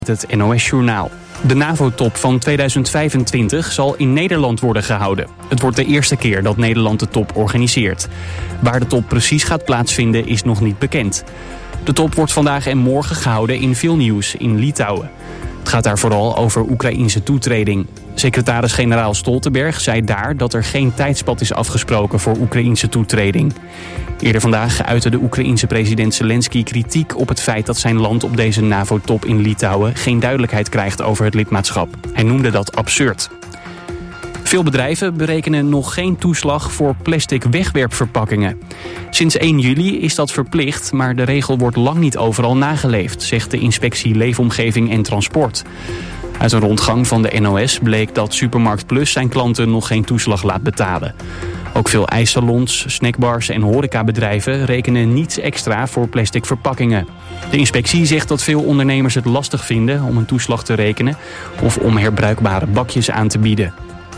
Het NOS-journaal. De NAVO-top van 2025 zal in Nederland worden gehouden. Het wordt de eerste keer dat Nederland de top organiseert. Waar de top precies gaat plaatsvinden is nog niet bekend. De top wordt vandaag en morgen gehouden in Vilnius in Litouwen. Het gaat daar vooral over Oekraïnse toetreding. Secretaris-generaal Stoltenberg zei daar dat er geen tijdspad is afgesproken voor Oekraïnse toetreding. Eerder vandaag uitte de Oekraïense president Zelensky kritiek op het feit dat zijn land op deze NAVO-top in Litouwen geen duidelijkheid krijgt over het lidmaatschap. Hij noemde dat absurd. Veel bedrijven berekenen nog geen toeslag voor plastic wegwerpverpakkingen. Sinds 1 juli is dat verplicht, maar de regel wordt lang niet overal nageleefd, zegt de inspectie Leefomgeving en Transport. Uit een rondgang van de NOS bleek dat Supermarkt Plus zijn klanten nog geen toeslag laat betalen. Ook veel ijssalons, snackbars en horecabedrijven rekenen niets extra voor plastic verpakkingen. De inspectie zegt dat veel ondernemers het lastig vinden om een toeslag te rekenen of om herbruikbare bakjes aan te bieden.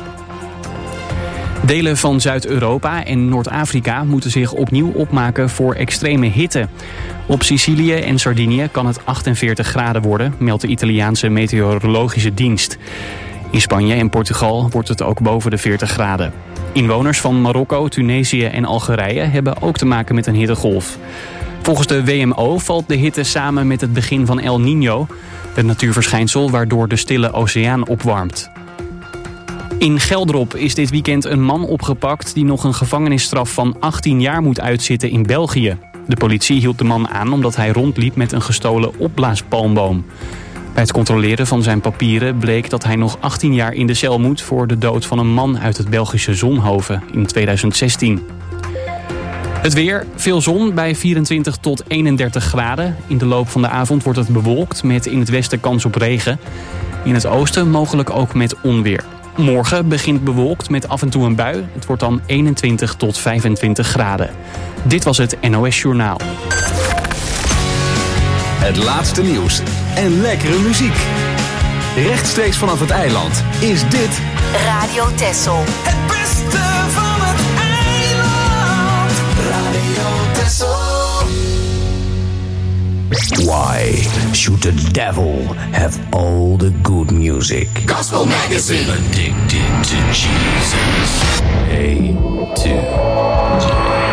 Delen van Zuid-Europa en Noord-Afrika moeten zich opnieuw opmaken voor extreme hitte. Op Sicilië en Sardinië kan het 48 graden worden, meldt de Italiaanse meteorologische dienst. In Spanje en Portugal wordt het ook boven de 40 graden. Inwoners van Marokko, Tunesië en Algerije hebben ook te maken met een hittegolf. Volgens de WMO valt de hitte samen met het begin van El Niño, het natuurverschijnsel waardoor de Stille Oceaan opwarmt. In Geldrop is dit weekend een man opgepakt die nog een gevangenisstraf van 18 jaar moet uitzitten in België. De politie hield de man aan omdat hij rondliep met een gestolen opblaaspalmboom. Bij het controleren van zijn papieren bleek dat hij nog 18 jaar in de cel moet voor de dood van een man uit het Belgische Zonhoven in 2016. Het weer, veel zon bij 24 tot 31 graden. In de loop van de avond wordt het bewolkt met in het westen kans op regen. In het oosten mogelijk ook met onweer. Morgen begint bewolkt met af en toe een bui. Het wordt dan 21 tot 25 graden. Dit was het NOS Journaal. Het laatste nieuws en lekkere muziek. Rechtstreeks vanaf het eiland is dit Radio Texel. Het beste van het eiland. Radio Texel. Why should the devil have all the good music? Gospel Magazine. Addicted to Jesus. A to J.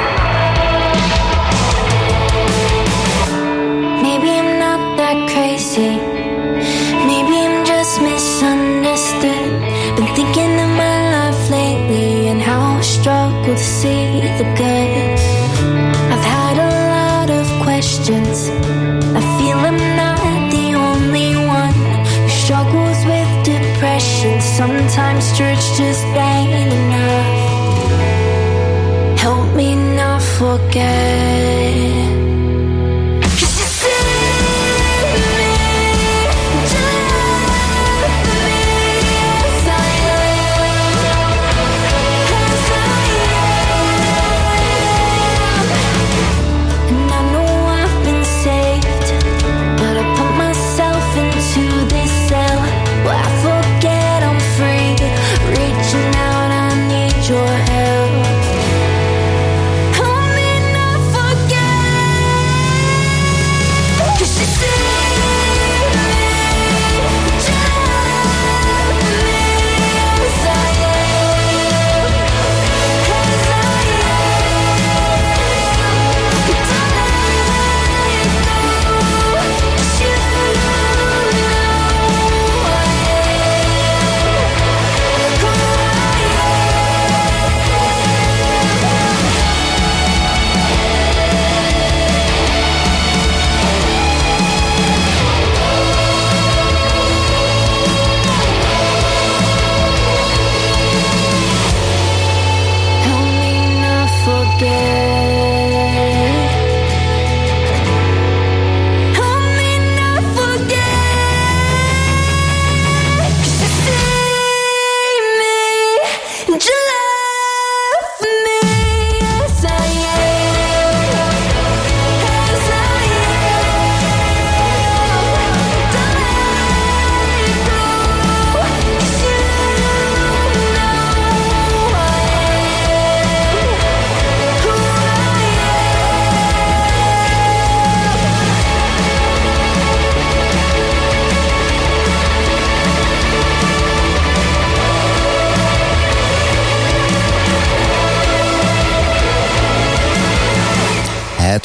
Maybe I'm not that crazy. Maybe I'm just misunderstood. Been thinking of my life lately and how I struggle to see the good. I've had a lot of questions. I feel I'm not the only one who struggles with depression. Sometimes church just ain't enough. Help me not forget. Your help. Help me not forget.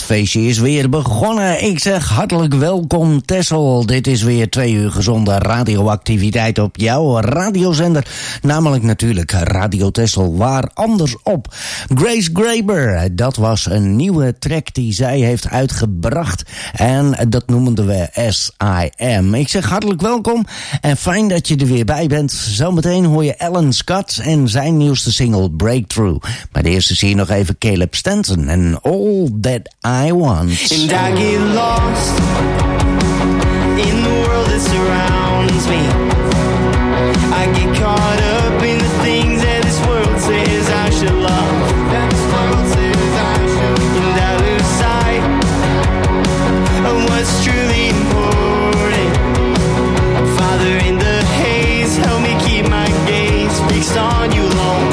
feestje is weer begonnen. Ik zeg hartelijk welkom Texel. Dit is weer 2 uur gezonde radioactiviteit op jouw radiozender. Namelijk natuurlijk Radio Texel, waar anders op. Grace Graber, dat was een nieuwe track die zij heeft uitgebracht. En dat noemden we S.I.M. Ik zeg hartelijk welkom en fijn dat je er weer bij bent. Zometeen hoor je Alan Scott en zijn nieuwste single Breakthrough. Maar de eerste zie je nog even Caleb Stanton en All That I Want. And I get lost in the world that surrounds me. I get caught up in the things that this world says I should love. That this world says I should. And I lose sight of what's truly important. Father, in the haze, help me keep my gaze fixed on you alone.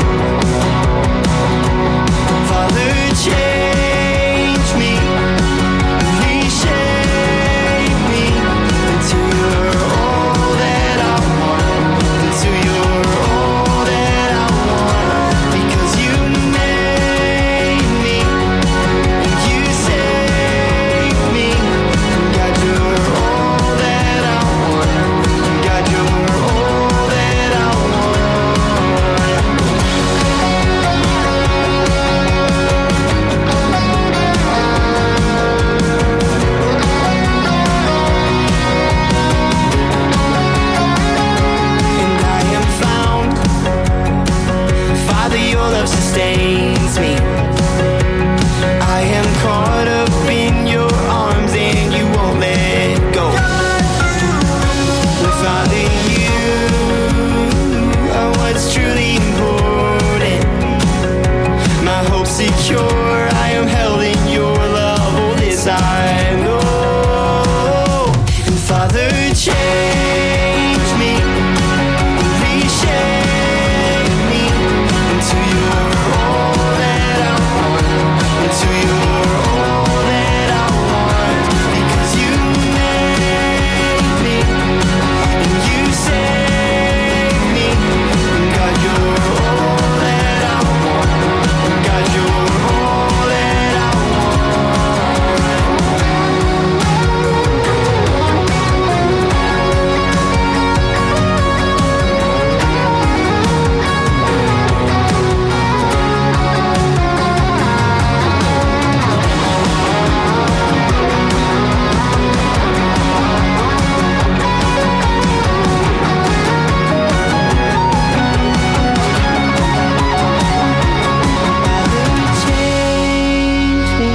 Father, change me, reshape me until you're all that I want, until you're all that I want, because you made me and you saved me. God, you're all that I want. God, you're all that I want. And I am found. Father, your love sustains me. I am caught up in your arms and you won't let go. Father, you are what's truly important. My hope's secure, I am held in your love. Oh, this I know. And Father, change me, reshape me until you're all that I want, until you're all that I want, because you made me and you save me. God, you're all that I want. God, you're all that I change me,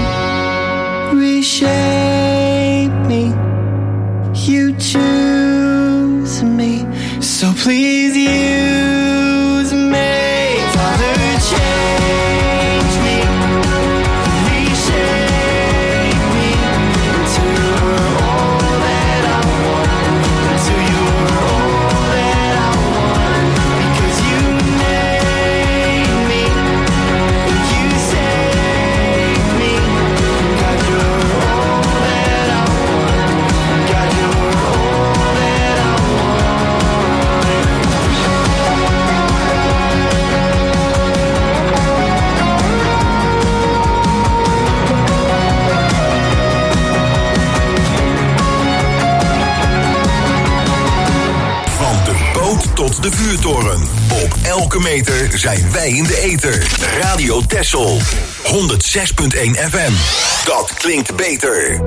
reshape me. You choose me, so please use me. Father, change me, reshape me until you're all that I want, until you're all that I want, because you made me and you saved me. God, you're all that I want. God, you're all that I Van de boot tot de vuurtoren. Op elke meter zijn wij in de ether. Radio Texel. 106.1 FM. Dat klinkt beter.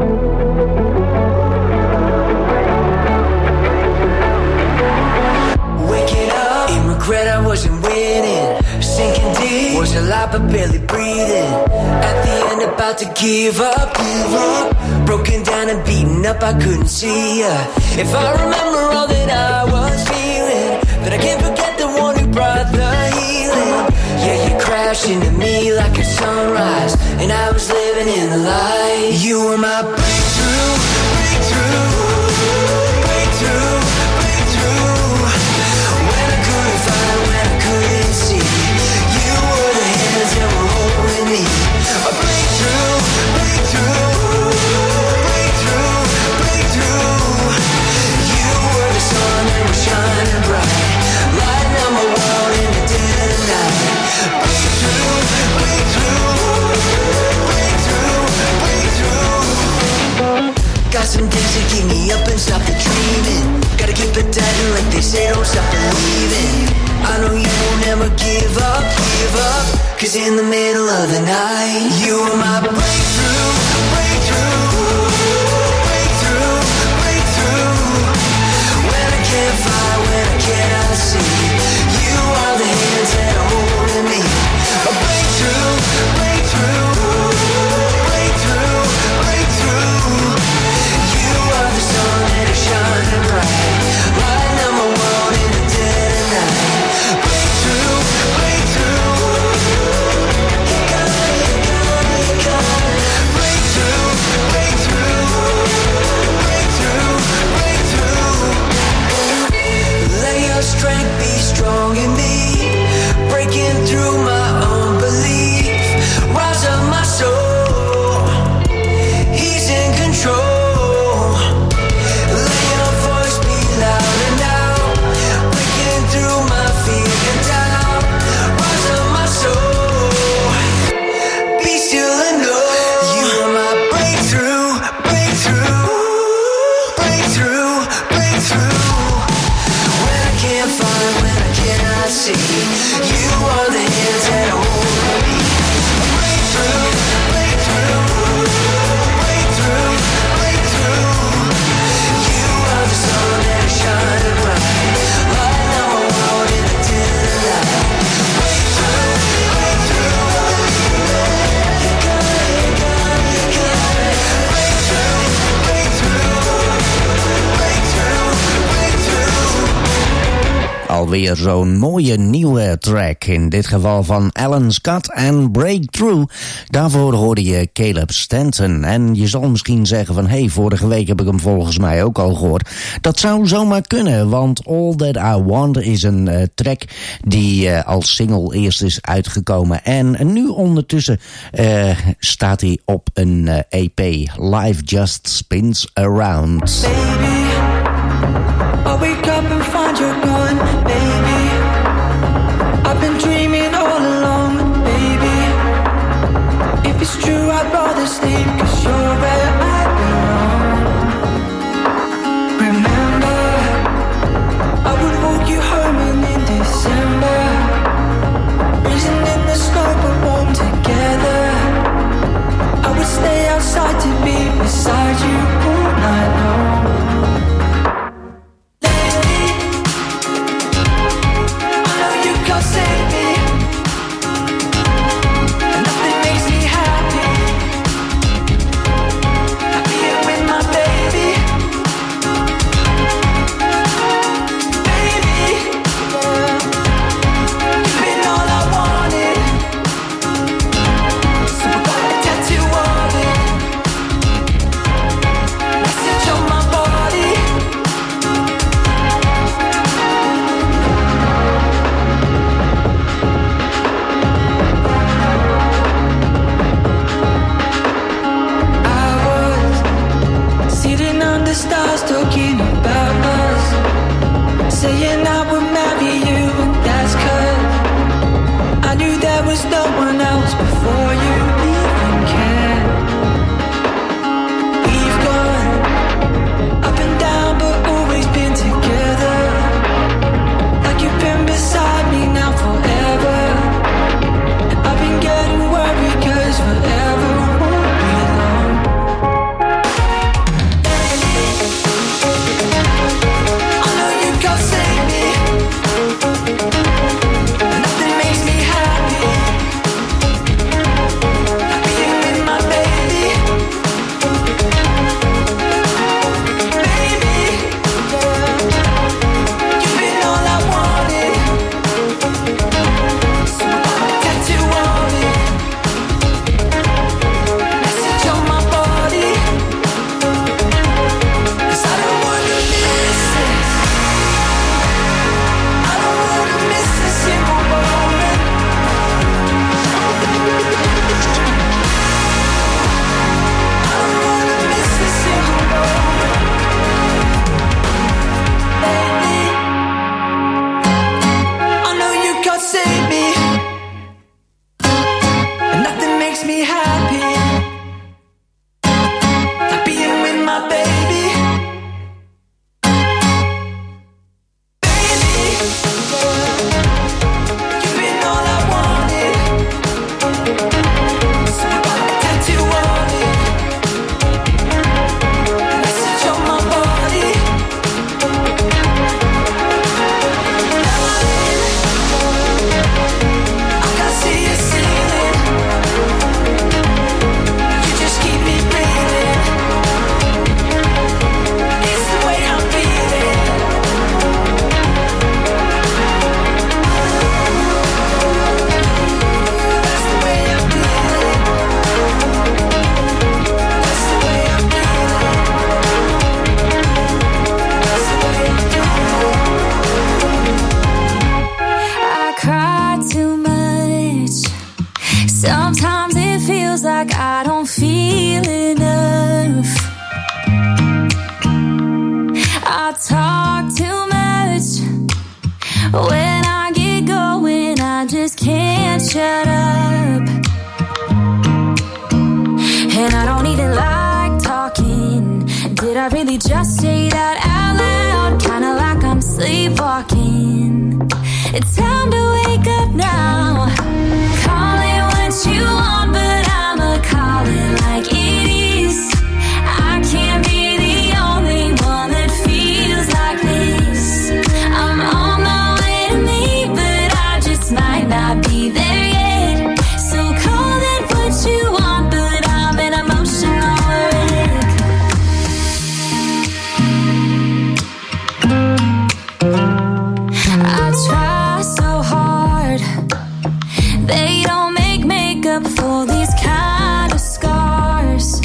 Waking up in regret, I wasn't winning. Sinking deep, was alive but barely breathing. At the end, about to give up. Broken down and beaten up, I couldn't see ya. If I remember all that I was feeling, then I can't forget the one who brought the healing. Yeah, you crashed into me like a sunrise, and I was living in the light. You were my breakthrough, breakthrough, breakthrough, breakthrough. When I couldn't find, when I couldn't see, you were the hands that were holding me. A breakthrough, breakthrough, breakthrough, breakthrough. You were the sun that was shining bright, lighting up my world in the dead of night. Breakthrough, breakthrough, breakthrough, breakthrough. say don't stop believing. I know you won't ever give up, cause in the middle of the night, you are my breakthrough, breakthrough, breakthrough, breakthrough. When I can't fly, when I cannot see, you are the hands that are holding me. A breakthrough, breakthrough, breakthrough, breakthrough. You are the sun that is shining bright, lighting up my world in the dead of night. Breakthrough, breakthrough. You got it, you got it, you got it. Breakthrough, breakthrough, breakthrough, breakthrough. Let your strength be strong in me, breaking through my own belief. Rise up my soul, he's in control. Let your voice be louder now, breaking through my fear and doubt. Rise up my soul, be still and know you are my breakthrough, breakthrough, breakthrough, breakthrough. When I can't find, when I cannot see, you are the hands that hold me. Breakthrough, breakthrough, breakthrough, breakthrough. You are the sun that is shining bright, lighting up my world in the dead of night. Breakthrough, breakthrough. You got it, you got it, you got it. Breakthrough, breakthrough, breakthrough, breakthrough. Alweer zo'n mooie nieuwe track. In dit geval van Alan Scott en Breakthrough. Daarvoor hoorde je Caleb Stanton. En je zal misschien zeggen van... hey, vorige week heb ik hem volgens mij ook al gehoord. Dat zou zomaar kunnen, want All That I Want is een track die als single eerst is uitgekomen. En nu ondertussen staat hij op een EP. Life Just Spins Around. Baby, I wake up and find you're gone, baby. I've been dreaming all along, baby. If it's true, I'd rather sleep, cause you're where I belong. Remember, I would walk you home and in December, freezing in the snow but warm together. I would stay outside to be beside you all night long. I talk too much. When I get going, I just can't shut up. And I don't even like talking. Did I really just say that out loud? Kinda like I'm sleepwalking. It's time to wake up now. Call it what you want, but I'ma call it like it is. I can't be the only one that feels like this. I'm on my way to me, but I just might not be there yet. So call it what you want, but I'm an emotional wreck. I try so hard. They don't make makeup for these kind of scars.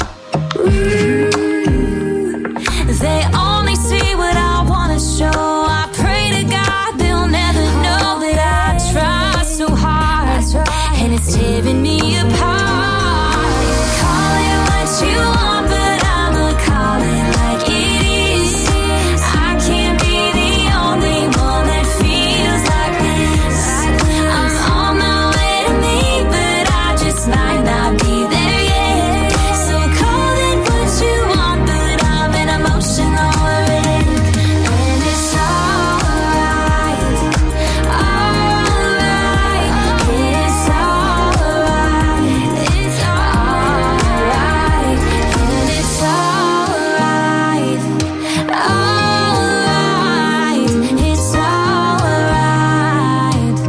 They only see what I wanna show. I pray to God they'll never know that I try so hard, and it's tearing me apart. Call it what you want, but I'ma call it like it is. I can't be the only one that feels like this. I'm on my way to me, but I just might not be there yet. So call it what you want, but I'm an emotional wreck. And it's alright, alright, it's alright, it's alright, and it's alright, alright, it's alright,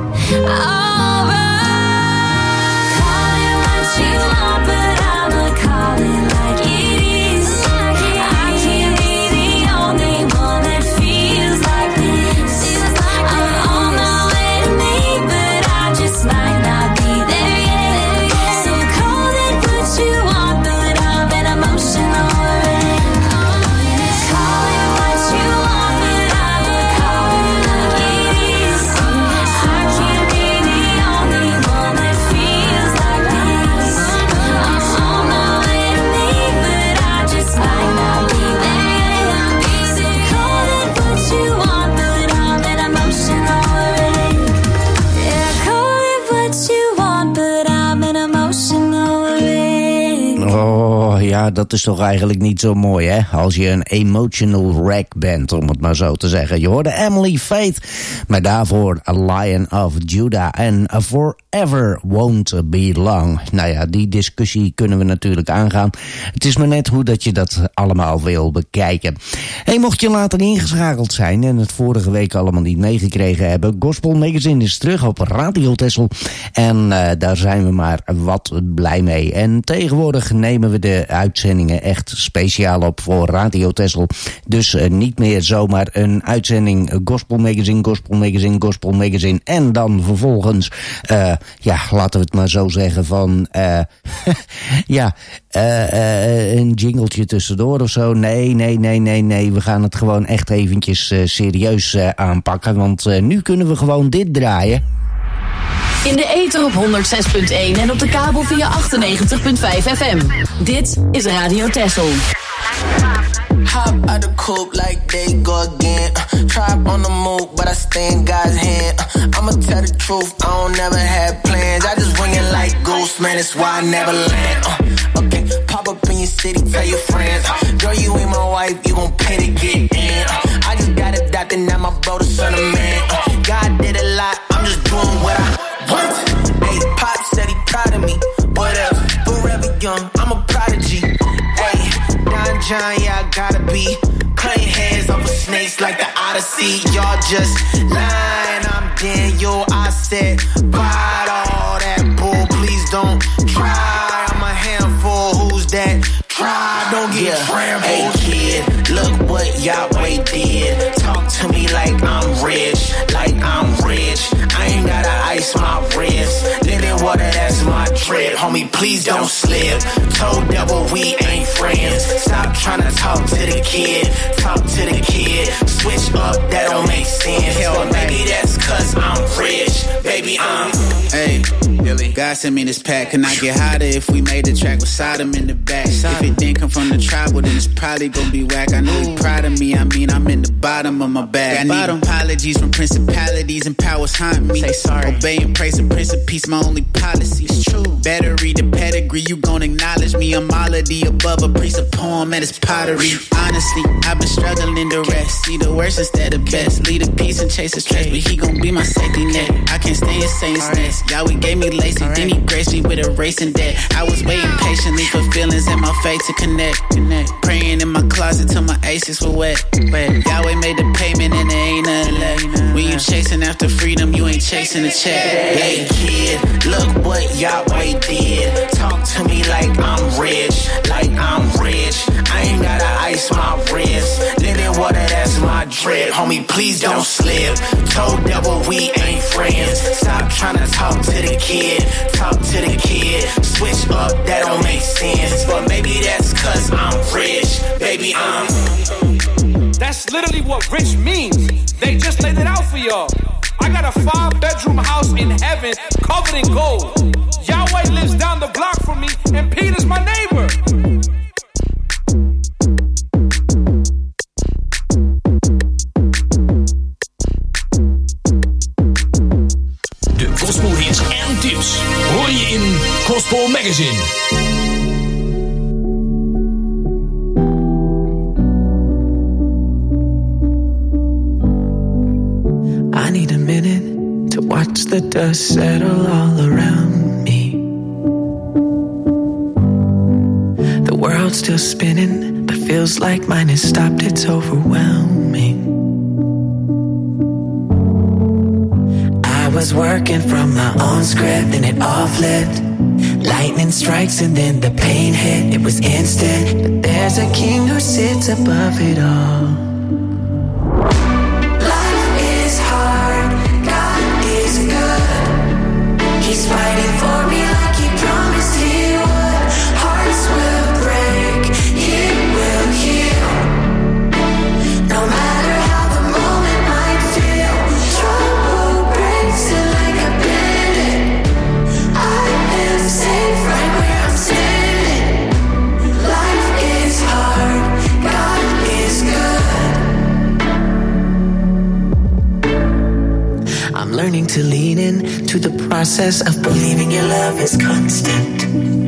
alright. Call it what you want, but I'ma call it like it is. I can't be the only one that feels like this. I'm on my way to me, but I just might not be there yet. So call it what you want, but I'm an emotional wreck. Call it what you want, but I'ma call it like it is. I can't be the only one that feels like this. I'm on my way to me, but I just might not be there yet. So call it what you want, but I'm an emotional wreck. Yeah, call it what you want, but I'm an emotional wreck. Oh ja, dat is toch eigenlijk niet zo mooi, hè? Als je een emotional wreck bent, om het maar zo te zeggen. Je hoorde Emily Faith, maar daarvoor A Lion of Judah en A Forever Won't Be Long. Nou ja, die discussie kunnen we natuurlijk aangaan. Het is maar net hoe dat je dat allemaal wil bekijken. Hey, mocht je later ingeschakeld zijn en het vorige week allemaal niet meegekregen hebben, Gospel Magazine is terug op Radio Texel. En daar zijn we maar wat blij mee. En tegenwoordig nemen we de uitzendingen echt speciaal op voor Radio Texel. Dus niet meer zomaar een uitzending Gospel Magazine, Gospel Magazine, Gospel Magazine. En dan vervolgens, ja, laten we het maar zo zeggen van, een jingletje tussendoor of zo. Nee. We gaan het gewoon echt eventjes serieus aanpakken. Want nu kunnen we gewoon dit draaien. In de ether op 106.1 en op de kabel via 98.5 FM. Dit is Radio Texel. Hop out the coupe like they go again. Tribe on the move, but I stay in God's hand. I'ma tell the truth, I don't never have plans. I just wing it like Ghost, man, that's why I never land. Okay, pop up in your city, tell your friends. Girl, you ain't my wife, you gon' pay to get in. I just got a doctor, now my brother, son of man. God did a lot, I'm just doing what I want. Hey, Pop said he proud of me. What else? Forever young, I'm a prodigy. Hey, Don John, yeah, I gotta be. Cutting heads off of snakes like the Odyssey. Y'all just lying, I'm Daniel. I said, bite all that bull, please don't try. I'm a handful, who's that? Try, don't get trampled. Hey kid, look what Yahweh did. Talk to me like I'm rich, like I'm rich. I ain't gotta ice my wrist. Living water, that's my drip. Homie, please don't slip. Told devil we ain't friends. Stop trying to talk to the kid. Talk to the kid. Switch up, that don't make sense. But maybe that's cause I'm rich. Baby, I'm. Hey, Billy. God sent me this pack. Can I get hotter if we made the track with Sodom in the back? If it didn't come from the tribe, well then it's probably gonna be whack. I know he proud of me, I mean I'm in the bottom of my bag. I need apologies from principalities and powers haunt me. Say sorry. Obey and praise the Prince of Peace, my only policy. It's true. Better read the pedigree, you gon' acknowledge me. I'm all of the above, a priest, a poem, and it's pottery. Honestly, I've been struggling to rest. See the worst instead of best. Lead a peace and chase the stress, but he gon' be my safety net. I can't stay in Saint's nest. Yahweh gave me lacy, then he graced me with a racing debt. I was waiting patiently for feelings and my faith to connect. Praying in my closet till my aces were wet. Yahweh made the payment and there ain't nothing left. When you chasing after freedom, you ain't chasing a check. Hey kid, look what Yahweh did. Talk to me like I'm rich, like I'm rich. I ain't gotta ice my wrist. Living water, that's my drip. Homie, please don't slip. Told devil we ain't friends. Stop trying to talk to the kid. Talk to the kid. Switch up, that don't make sense. But maybe that's cause I'm rich. Baby, I'm... That's literally what rich means. They just laid it out for y'all. I got a 5-bedroom house in heaven covered in gold. Yahweh lives down the block from me, and Peter's my neighbor. De gospel hits en tips hoor je in Gospel Magazine. I need a minute to watch the dust settle all around me. The world's still spinning, but feels like mine has stopped. It's overwhelming. I was working from my own script and it all flipped. Lightning strikes and then the pain hit. It was instant, but there's a king who sits above it all. He's fighting for me like he promised he would. Hearts will break, he will heal. No matter how the moment might feel, trouble breaks it like a bandit. I am safe right where I'm standing. Life is hard, God is good. I'm learning to lean in to the process of believing your love is constant.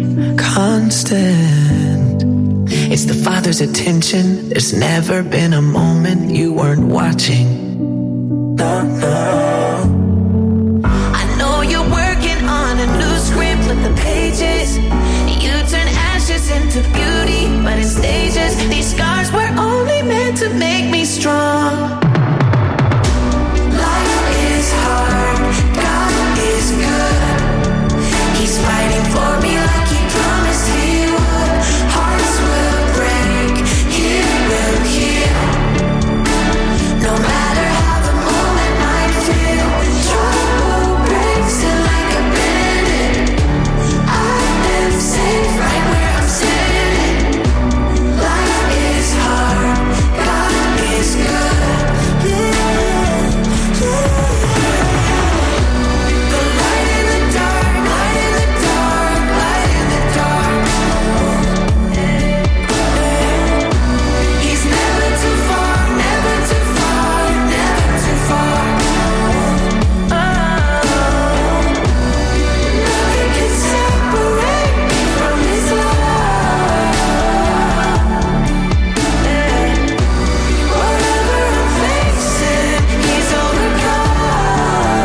Constant. It's the Father's attention. There's never been a moment you weren't watching. No, no. I know you're working on a new script with the pages. You turn ashes into beauty, but in stages. These scars were only meant to make me strong. Life is hard, God is good. He's fighting for me like he promised he would. Hearts will break, he will heal. No matter how the moment might feel, trouble breaks it like a bandit. I am safe right where I'm standing. Life is hard, God is good. The light in the dark, light in the dark, light in the dark. He's never too far, never too far, never too far. Nothing can separate me from his love. Whatever I'm facing, he's overcome.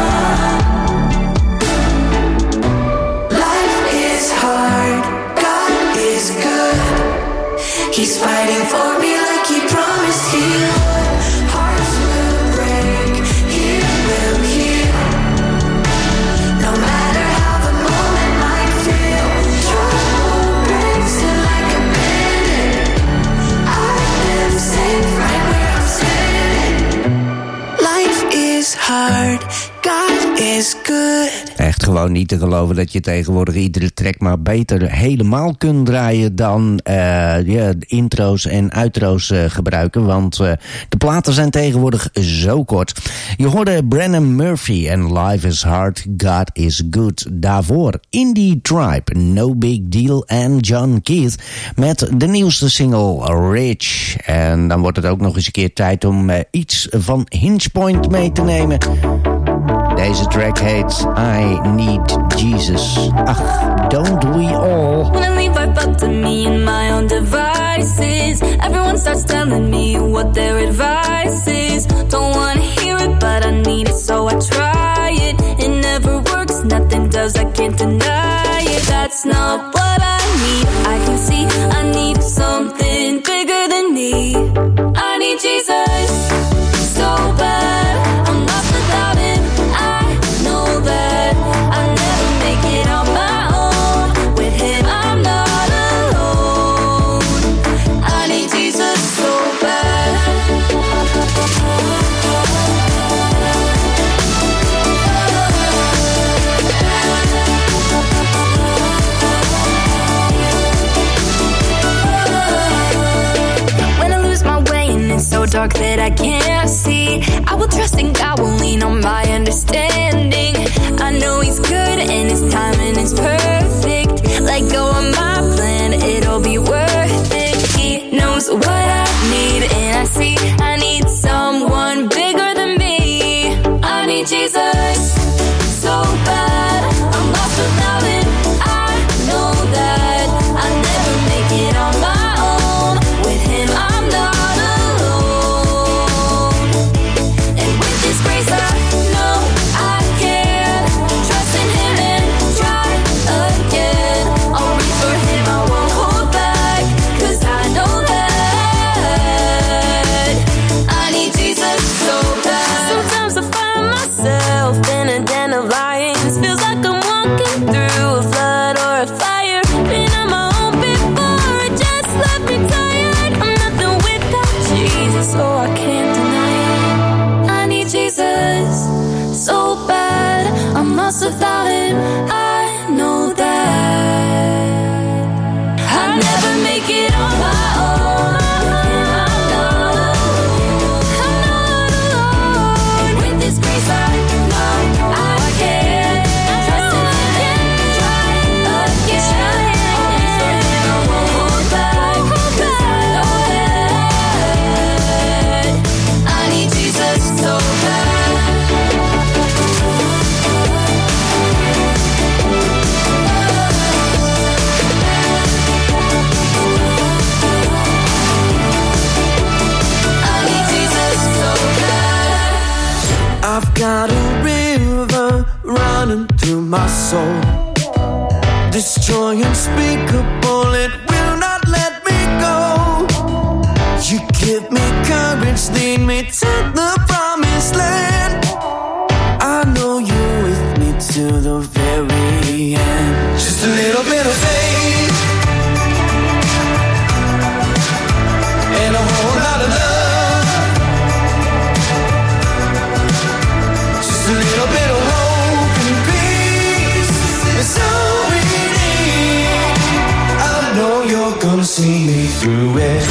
Life is hard, God is good. He's fighting for me like he promised he would. Hearts will break, he will heal. No matter how the moment might feel, trouble breaks it like a bandit. I am safe right where I'm standing. Life is hard, God is good. Echt gewoon niet te geloven dat je tegenwoordig iedere track maar beter helemaal kunt draaien dan intro's en outro's gebruiken. Want de platen zijn tegenwoordig zo kort. Je hoorde Brennan Murphy en Life is Hard, God is Good. Daarvoor Indie Tribe, No Big Deal en John Keith met de nieuwste single Rich. En dan wordt het ook nog eens een keer tijd om iets van Hinge Point mee te nemen. Deze track heet I Need Jesus. Ach, don't we all? When I leave right up to me and my own devices. Everyone starts telling me what their advice is. Don't wanna hear it, but I need it, so I try it. It never works, nothing does, I can't deny it. That's not what I need. I can see I need something bigger than me. I need Jesus so bad. I'm lost without him. I know that I'll never make it on my own. With him I'm not alone. I need Jesus so bad. When I lose my way and it's so dark that I can't see, I will trust in God, will lean on my understanding. I know he's good and his timing is perfect. Let go of my plan, it'll be worth it. He knows what I need and I see I need someone bigger than me. I need Jesus so bad. I'm lost without him. I know that I'll never make it on my own. With him I'm not alone. And with his grace I know I can trust in him and try again. I'll reach for him, I won't hold back, 'cause I know that I need Jesus so bad. Sometimes I find myself in a den of lions. Feels like I'm walking through a flood or a fire. Been on my own before, it just left me tired. I'm nothing without Jesus, so I can't deny it. I need Jesus so bad. I'm lost without him, I know that I'll never make it on my own. I'm not alone. With his grace I know I can trust in him and try again. I'll reach for him, I won't hold back, 'cause I know that I need Jesus so bad. I need Jesus so bad. I've got a river running through my soul. This joy unspeakable, it will not let me go. You give me courage, lead me to the promised land. I know you're with me to the very end. Just a little bit of faith and a whole lot of love. Just a little bit of hope and peace. It's all we need. I know you're gonna see me through it.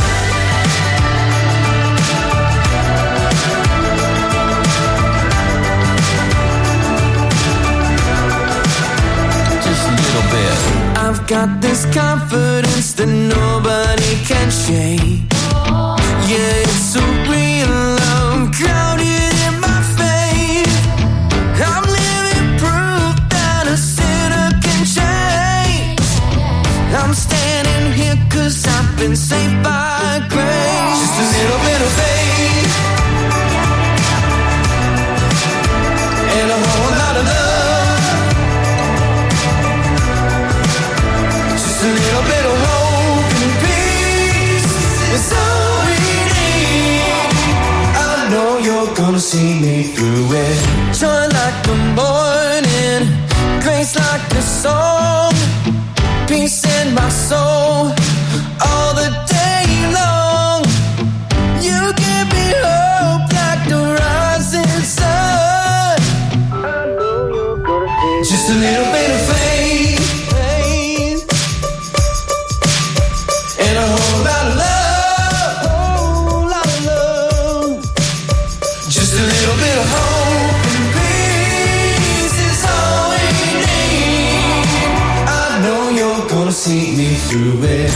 Just a little bit. I've got this confidence that nobody can shake. Yeah, it's so real, I'm grounded in my faith. I'm living proof that a sinner can change. I'm standing here 'cause I've been saved by grace. Just a little bit of faith and a whole lot of love. Just a little bit of hope and peace. It's all we need. I know you're gonna see me through it. Joy like the morning, grace like the song, peace in my soul all the day long. You give me hope like the rising sun. Just a little Just a little bit of hope and peace is all we need. I know you're gonna see me through it.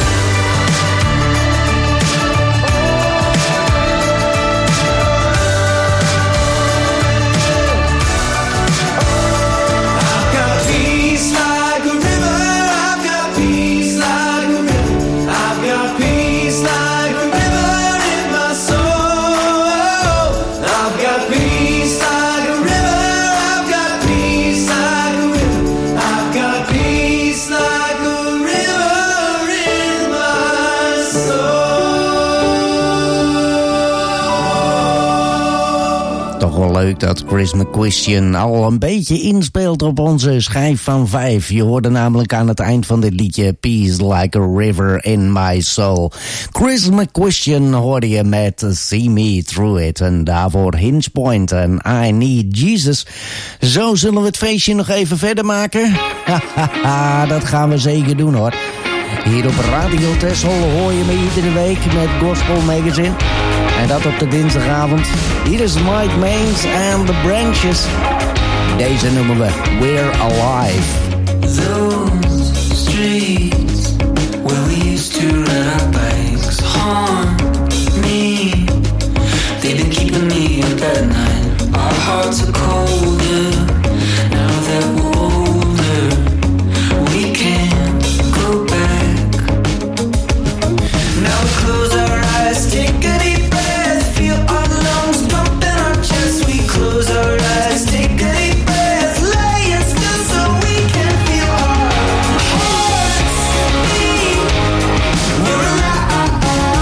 Leuk dat Chris McQuistion al een beetje inspeelt op onze schijf van 5. Je hoorde namelijk aan het eind van dit liedje Peace Like a River in My Soul. Chris McQuistion hoorde je met See Me Through It. En daarvoor Hinge Point en I Need Jesus. Zo zullen we het feestje nog even verder maken. Dat gaan we zeker doen hoor. Hier op Radio Texel hoor je me iedere week met Gospel Magazine. En dat op de dinsdagavond. Hier is Mike Mains and the Branches. Deze noemen we We're Alive. Those streets where we used to ride our bikes haunt me. They've been keeping me up at night. Our hearts are colder now that we're older. We can't go back. Now we close our eyes, take a deep breath, feel our lungs pump in our chest. We close our eyes, take a deep breath, laying still so we can feel our hearts beat. We're alive,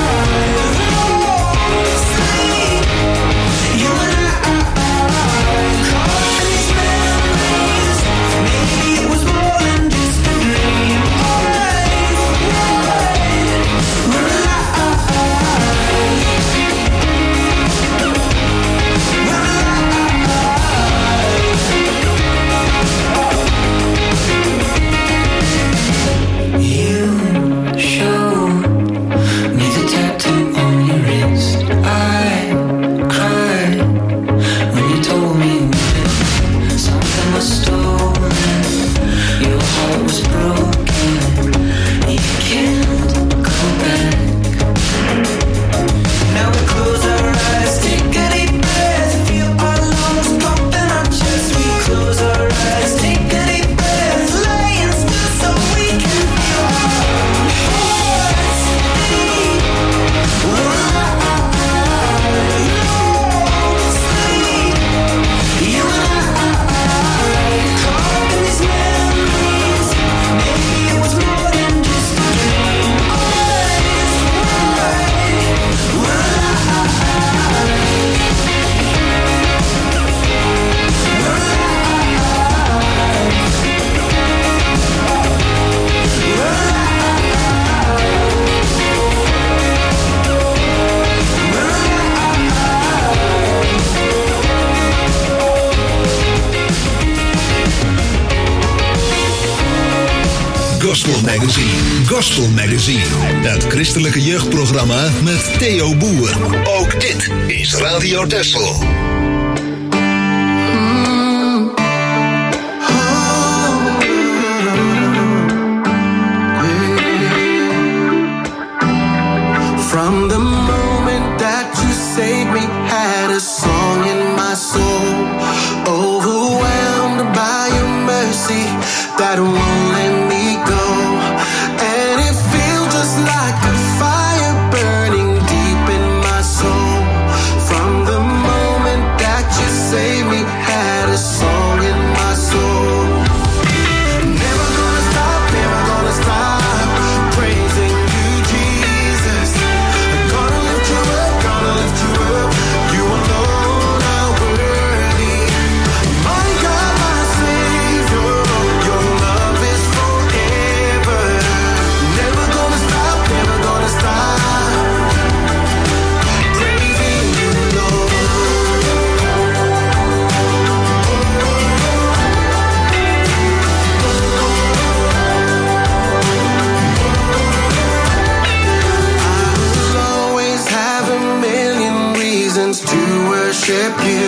no sleep. You and I, caught in these memories. Maybe it was more than just a dream. Alright, we're alive. Gospel Magazine, het christelijke jeugdprogramma met Theo Boer. Ook dit is Radio Texel. From the moment that you saved me, had a song in my soul, overwhelmed by your mercy that won't let me go. And it feels just like a fire burning deep in my soul. From the moment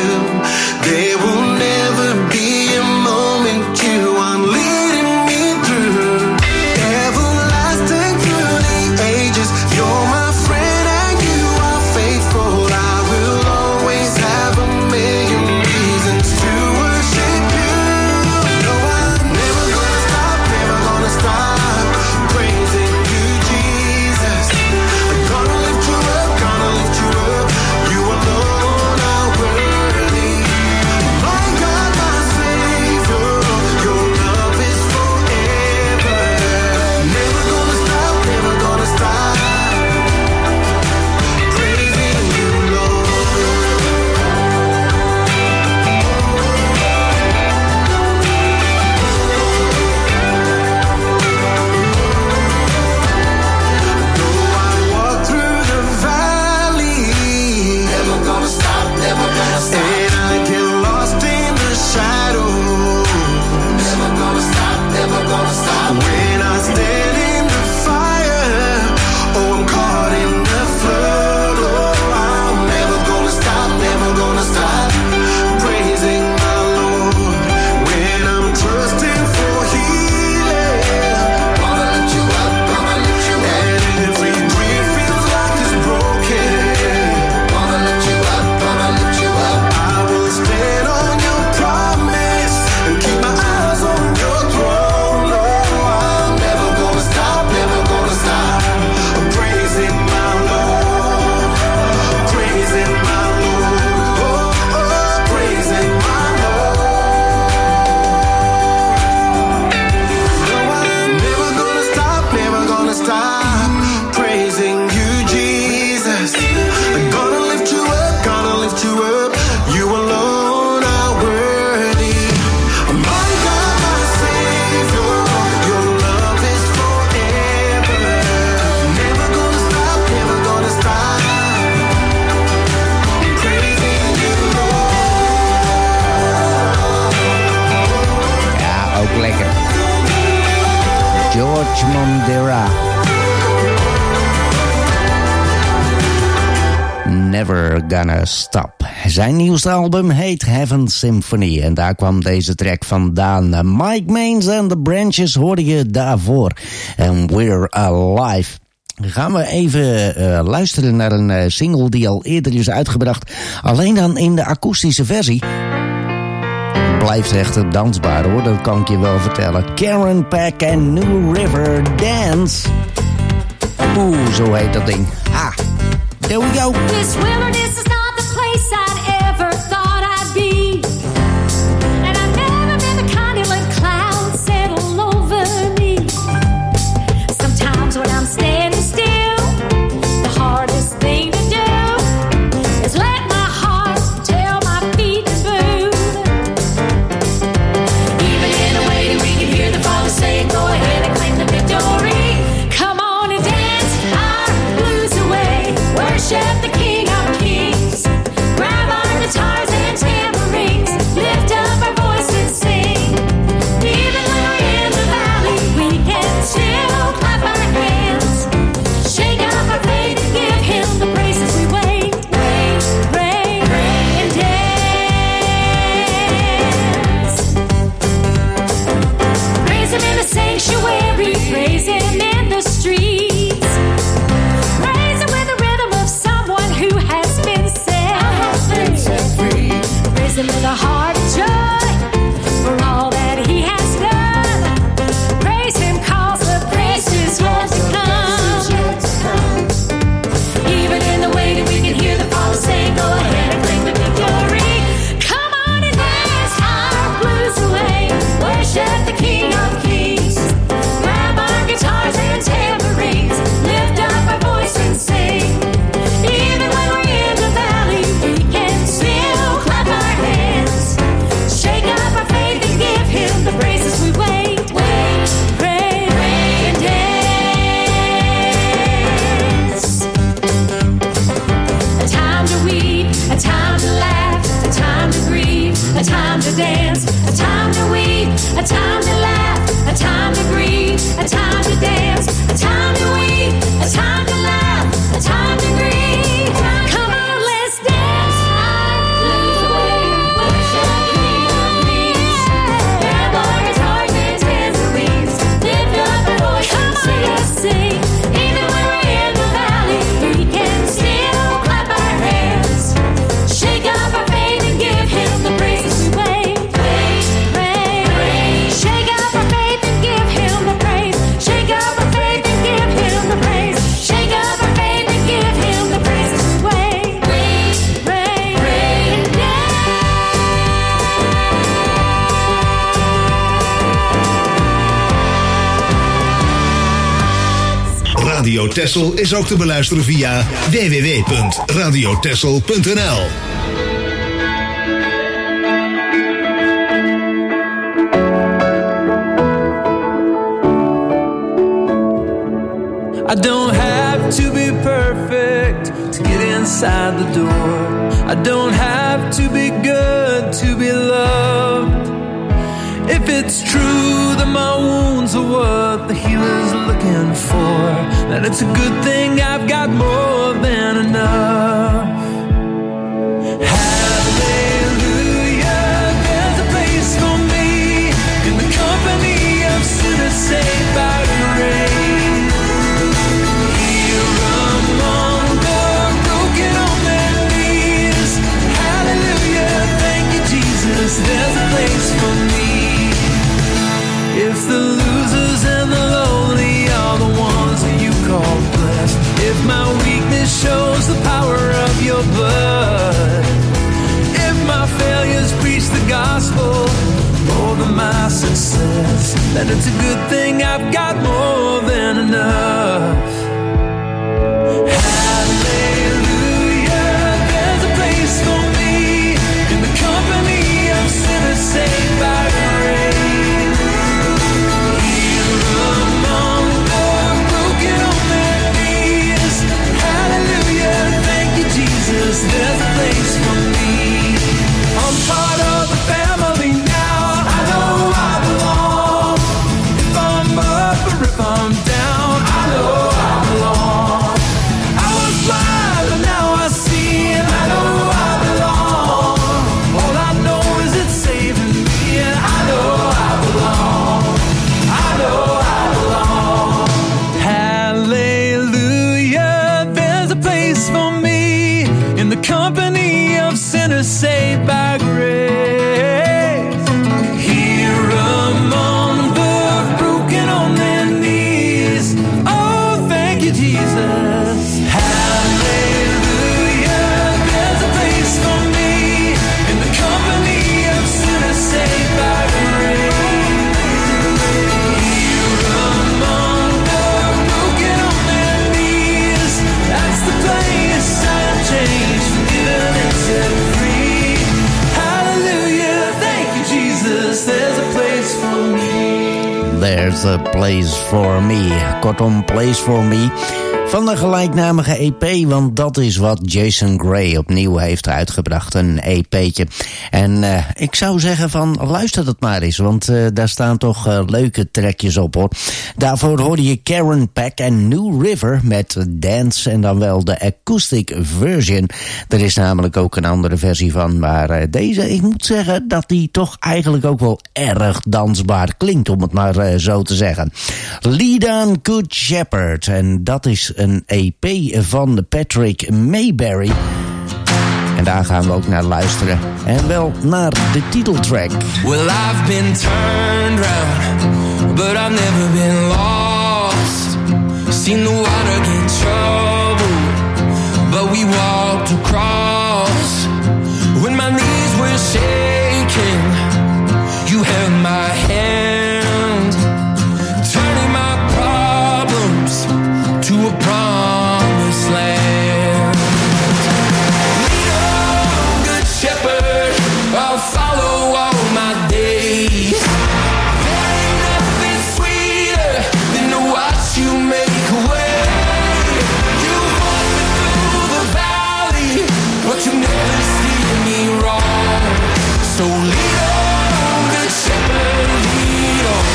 There will never be a moment you aren't leading me through. Everlasting through the ages, you're my friend and you are faithful. I will always have a million reasons to worship you. No, I'm never gonna stop praising you, Jesus. I'm gonna lift you up, gonna lift you up. You alone are worthy. My God, my Savior, your love is forever. Never gonna stop praising you, Lord. Though I walk through the valley, never gonna stop. And I get lost in the shadows, never gonna stop. When I stand in the fire, oh, I'm caught in the flood. Oh, I'm never gonna stop praising my Lord. When I'm trusting for healing, gonna lift you up. And every dream feels like it's broken, gonna lift you up. I will stand on your promise and keep my eyes on your throne. Oh, I'm never gonna stop praising my Lord, praising my Lord, oh, praising my Lord. No, I'm never gonna stop praising you, Jesus. I'm gonna lift you up, you alone are worthy. My God, my Savior, your love is forever. Never gonna stop praising you, Lord. Ja, ook lekker. George Mondera. Never Gonna Stop. Zijn nieuwste album heet Heaven Symphony. En daar kwam deze track vandaan. Mike Mains and the Branches hoorde je daarvoor. En We're Alive. Gaan we even luisteren naar een single die al eerder is uitgebracht. Alleen dan in de akoestische versie. Blijft echt dansbaar hoor, dat kan ik je wel vertellen. Karen Peck en New River Dance. Oeh, zo heet dat ding. Ah, there we go. This wilderness is not the place I'd ever thought I'd be. And I've never been the kind who let clouds settle over me. Sometimes when I'm standing still, the hardest thing to do is let my heart tell my feet to move. Even in a way that we can hear the Father saying, go ahead and claim the victory. Come on and dance our blues away. Worship the King of Kings. Grab our guitars and tambourines. Lift up our voice and sing. Even when we're in the valley, we can still clap our hands. Shake up our faith and give Him the praises we wait, pray, and dance. Praise Him in the sanctuary. Praise Him in the streets. Praise Him with the rhythm of someone who has been set free. Praise Him with a heart of joy for all that He has done. Praise Him 'cause the praise is yet to come. Even in the way that we can hear the Father saying, go ahead and claim the victory. Come on and dance our blues away. Worship the King of Kings. Grab our guitars and tambourines. Lift up our voice and sing. Even when we're in the valley, we can still clap our hands. Shake up our faith and give Him the praises we wait, pray, and dance. A time to weep, a time to laugh, a time to grieve, a time to dance, a time to weep, a time to laugh, a time to grieve, a time to dance, a time to weep, a time to laugh, a time to grieve. Come on, let's dance our blues away. Radio Texel is ook te beluisteren via www.radiotexel.nl. I don't have to be perfect to get inside the door. I don't have to be good to be loved. If it's true that my wounds are what the healer's looking for, then it's a good thing I've got more than enough. Hallelujah, there's a place for me in the company of sinners saved by grace. There's a place for me. If the losers and the lonely are the ones that you call blessed, if my weakness shows the power of your blood, if my failures preach the gospel more than my success, then it's a good thing I've got more than enough. Hallelujah, there's a place for me in the company sinners saved by grace. Here among the broken on their knees. Hallelujah, thank you Jesus, there's a place for me. I'm part of the family now, I know I belong. If I'm up or if I'm down, I know I belong. I was blind but now I see, and I know I belong. All I know is it's saving me, and I know I belong. I know I belong. Hallelujah, there's a place for me in the company of sinners saved by grace. Here among the broken on their knees. Oh, thank you, Jesus. Hallelujah, there's a place for me in the company of sinners saved by grace. Here among the broken on their knees. That's the place I am changed, forgiven and set free. Hallelujah, thank you Jesus, there's a place for me. There's a place for me. Kortom, place for me. Van de gelijknamige EP, want dat is wat Jason Gray opnieuw heeft uitgebracht, een EP'tje. En ik zou zeggen van, luister dat maar eens, want daar staan toch leuke trekjes op, hoor. Daarvoor hoorde je Karen Peck en New River met Dance en dan wel de acoustic version. Er is namelijk ook een andere versie van, maar deze, ik moet zeggen dat die toch eigenlijk ook wel erg dansbaar klinkt, om het maar zo te zeggen. Lead on Good Shepherd, en dat is een EP van Patrick Mayberry. En daar gaan we ook naar luisteren. En wel naar de titeltrack. Well, I've been turned round, but I've never been lost. Seen the water get troubled, but we walked across. When my knees were shaking, you held my hand, turning my problems to a promised land. Lead on, good shepherd, I'll follow all my days. There ain't nothing sweeter than to watch you make a way. You walk me through the valley, but you never steer me wrong. So lead on, good shepherd, lead on.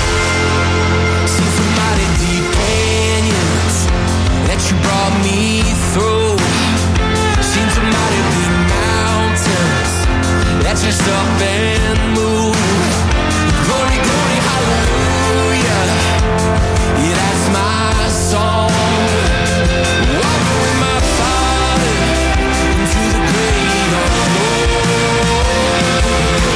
Seen some mighty deep canyons that you brought me through. Seen some mighty big mountains that just up and move. Glory, glory, hallelujah, yeah, that's my song. Walking with my Father into the great unknown.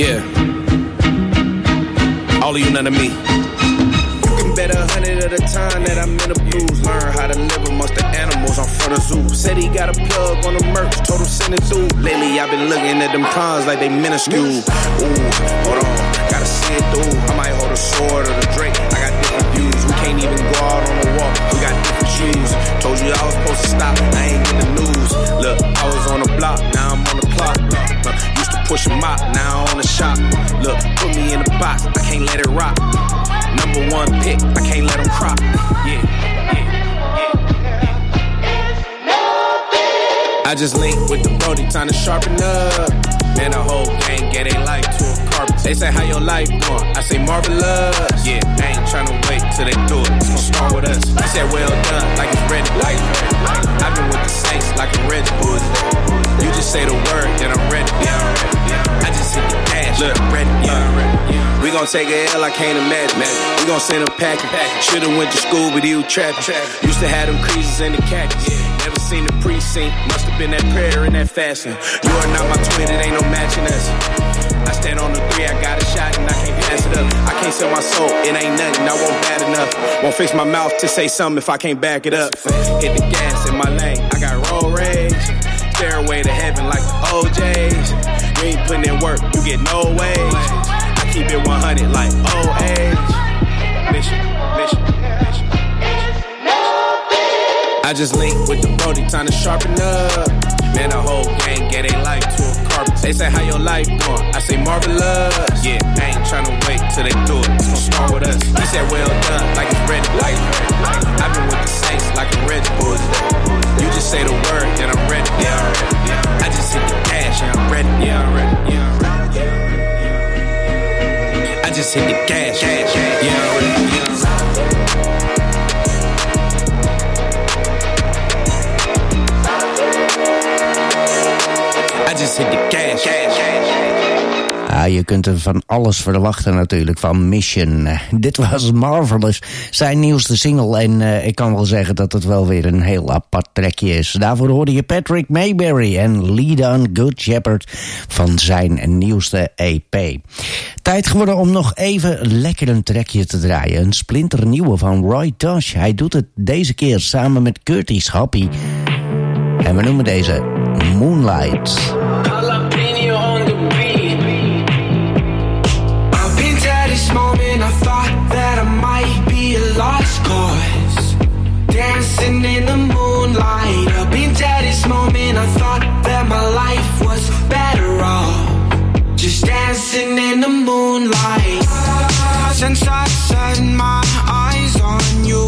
Yeah. All of you, none of me. You can bet 100 at a time that I'm in the blues. Learn how to live amongst the animals on front of zoo. Said he got a plug on the merch, told him send it through. Lately I've been looking at them cons like they minuscule. Ooh, hold on, gotta see it through. I might hold a sword or the Drake. I got different views. We can't even go out on the walk. We got different shoes. Told you I was supposed to stop. I ain't get the news. Look, I was on the block, now I'm on the clock. Used to push a mop, now I'm on the shop. Look, put me in the box, I can't let it rock. Number one pick, I can't let them crop. Yeah. I just linked with the Brody, time to sharpen up. Man, the whole gang get a life to a carpet. They say, how your life going? I say, marvelous. Yeah, I ain't tryna wait till they do it. It's gonna start with us. I said, well done, like it's ready. I've been with the Saints like a Red Bull. You just say the word, then I'm ready. I just hit the gas, look, I'm ready. We gon' take a L, I can't imagine. We gon' send a packet. Should've went to school, but he was trapping. Used to have them creases in the khakis. Never seen the precinct, must have been that prayer and that fasting. You are not my twin, it ain't no matching us. I stand on the 3, I got a shot and I can't pass it up. I can't sell my soul, it ain't nothing, I won't bad enough. Won't fix my mouth to say something if I can't back it up. Hit the gas in my lane, I got road rage. Stairway to heaven like the OJs. You ain't putting in work, you get no wage. I keep it 100 like old age. Mission. I just linked with the Brody, time to sharpen up. Man, the whole gang get a life to a carpet. They say, how your life going? I say, marvelous. Yeah, I ain't tryna wait till they do it. It's gonna start with us. He said, well done, like it's ready. I've been with the Saints like a Red Bull. You just say the word, then I'm ready. I just hit the gas, yeah, I'm ready. I just hit the gas, yeah, I'm ready. I just hit the gas. Ja, je kunt er van alles verwachten natuurlijk van Mission. Dit was Marvelous, zijn nieuwste single. En ik kan wel zeggen dat het wel weer een heel apart trekje is. Daarvoor hoorde je Patrick Mayberry en Lead On Good Shepherd van zijn nieuwste EP. Tijd geworden om nog even lekker een trekje te draaien. Een splinternieuwe van Roy Tosh. Hij doet het deze keer samen met Curtis Happy. En we noemen deze Moonlight. Jalapeno on the beat. I've been to this moment, I thought that I might be a lost cause. Dancing in the moonlight. I've been to this moment, I thought that my life was better off just dancing in the moonlight. Since I set my eyes on you,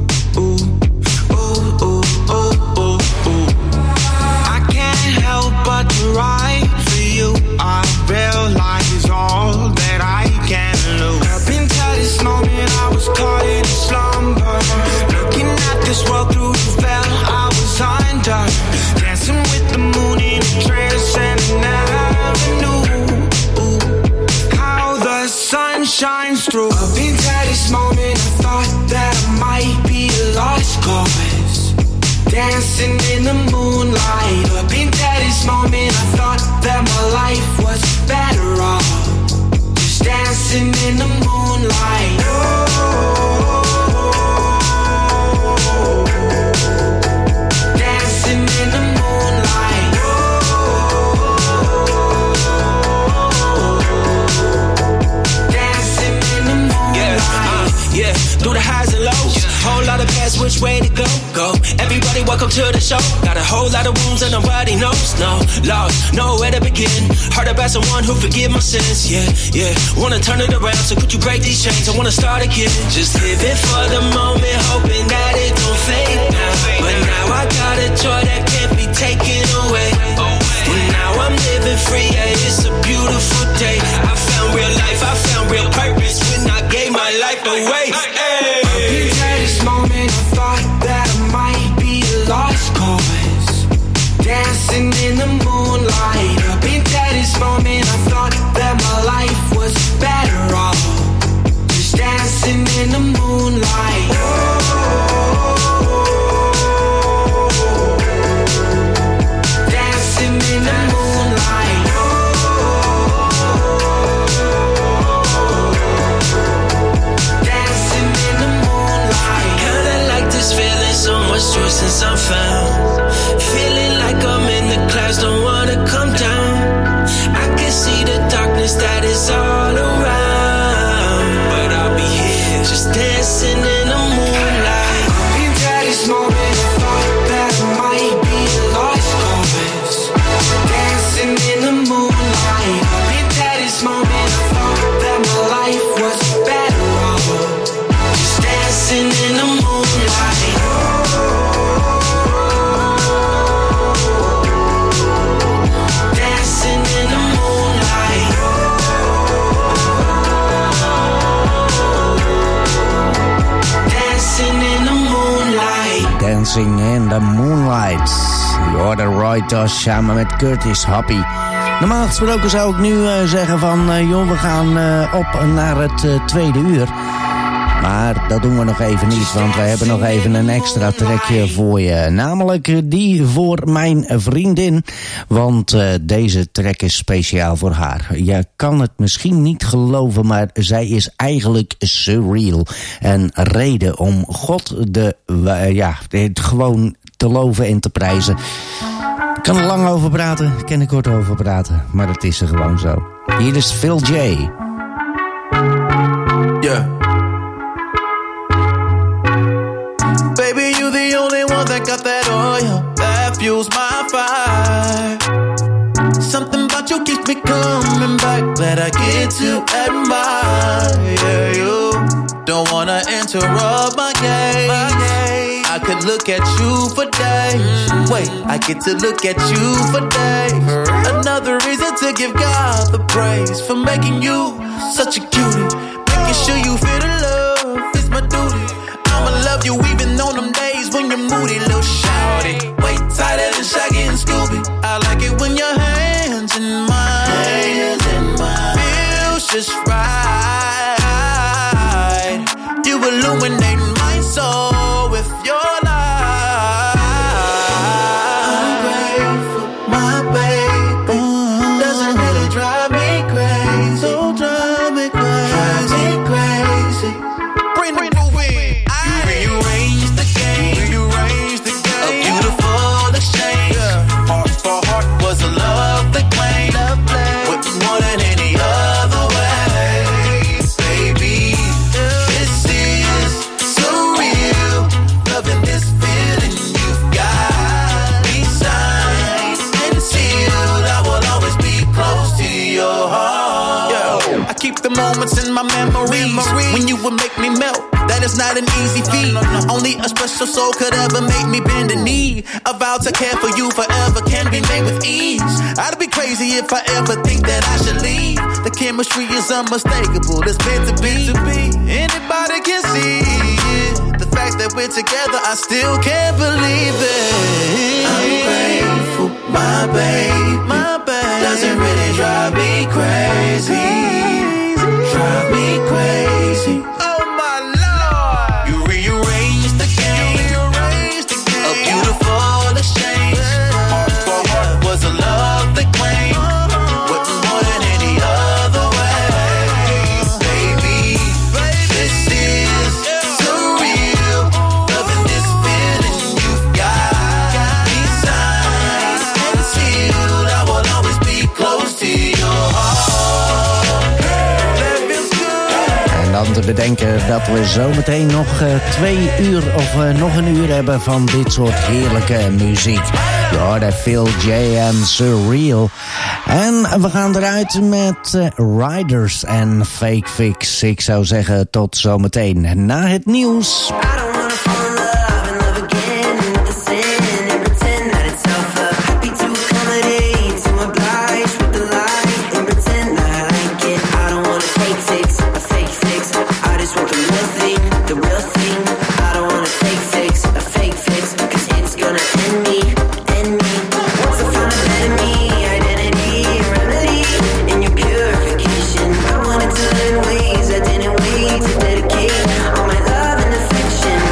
but to ride for you, I realize all that I can lose. Up until this moment, I was caught in a slumber, looking at this world through the veil I was under, dancing with the moon in a trance, and I never knew how the sun shines through. Up until this moment, I thought that I might be a lost cause. Dancing in the moonlight. Up into this moment, I thought that my life was better off just dancing in the moonlight. Dancing in the moonlight. Dancing in the moonlight. Yeah, through the highs and lows, whole lot of past which way to go. Everybody welcome to the show. Got a whole lot of wounds and nobody knows. No, lost, nowhere to begin. Heard about someone who forgive my sins. Yeah, wanna turn it around, so could you break these chains? I wanna start again. Just living for the moment, hoping that it don't fade now. But now I got a joy that can't be taken away. Well, now I'm living free, yeah, it's a beautiful day. I found real life, I found real purpose when I gave my life away. Hey. This moment, I thought that I might be a lost cause. Dancing in the moonlight. Up into this moment, I thought that my life was better off just dancing in the moonlight. Dancing Dancing in the Moonlight. Je hoorde Roy Tosh samen met Curtis Happy. Normaal gesproken zou ik nu zeggen van... joh, we gaan op naar het tweede uur. Maar dat doen we nog even niet, want we hebben nog even een extra trekje voor je. Namelijk die voor mijn vriendin, want deze track is speciaal voor haar. Je kan het misschien niet geloven, maar zij is eigenlijk surreal. En reden om God gewoon te loven en te prijzen. Ik kan er lang over praten, kan ik kort over praten, maar het is er gewoon zo. Hier is Phil J. Yeah. That got that oil that fuels my fire. Something about you keeps me coming back, that I get to admire you. Don't wanna interrupt my gaze. I could look at you for days. Wait, I get to look at you for days. Another reason to give God the praise for making you such a cutie. Making sure you feel the love is my duty. I'ma love you even on them days when you're moody, little shawty. Way tighter than Shaggy and Scooby. I like it when your hands in mine. Feels just right. You illuminate my soul with your light. I'm grateful, my baby. Doesn't really drive me crazy. Don't drive me crazy. Drive me crazy. Bring the groove in. Moments in my memories when you would make me melt. That is not an easy feat. Only a special soul could ever make me bend the knee. A vow to care for you forever can be made with ease. I'd be crazy if I ever think that I should leave. The chemistry is unmistakable. It's meant to be. Anybody can see it. The fact that we're together, I still can't believe it. I'm grateful, my babe. My babe doesn't really drive me crazy. Drive me crazy. Oh my Lord. You rearrange the game. A beautiful exchange. Heart for heart was a love that claimed. Wasn't more than any other way. Baby, this is surreal. Loving this feeling you've got. Me signed and sealed. I will always be close to your heart. Dan te bedenken dat we zometeen nog 2 uur of nog een uur hebben van dit soort heerlijke muziek. Je hoorde Phil J en Surreal. En we gaan eruit met Riders en Fake Fix. Ik zou zeggen tot zometeen na het nieuws. Ways I didn't wait to dedicate all my love and affection.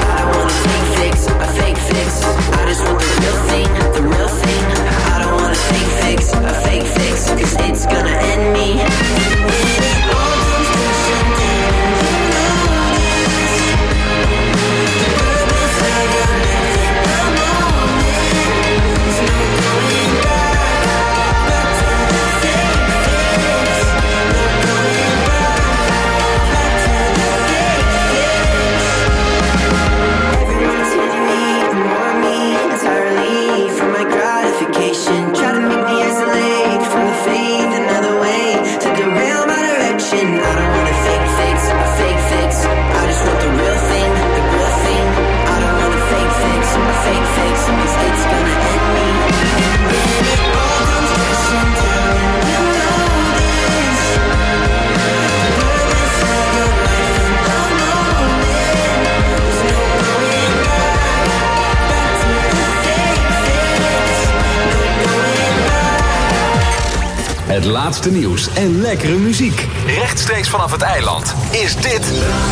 Het laatste nieuws en lekkere muziek. Rechtstreeks vanaf het eiland is dit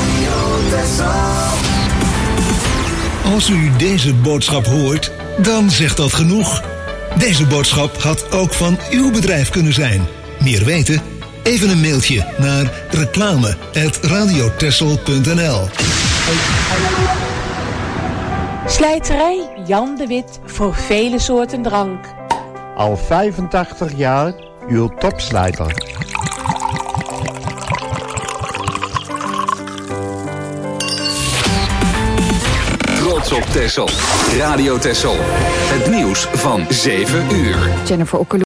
Als u deze boodschap hoort, dan zegt dat genoeg. Deze boodschap had ook van uw bedrijf kunnen zijn. Meer weten? Even een mailtje naar reclame@radiotexel.nl. Slijterij Jan de Wit voor vele soorten drank. Al 85 jaar uw topslijter. Trots op Texel. Radio Texel. Het nieuws van 7 uur. Jennifer Okkeloen.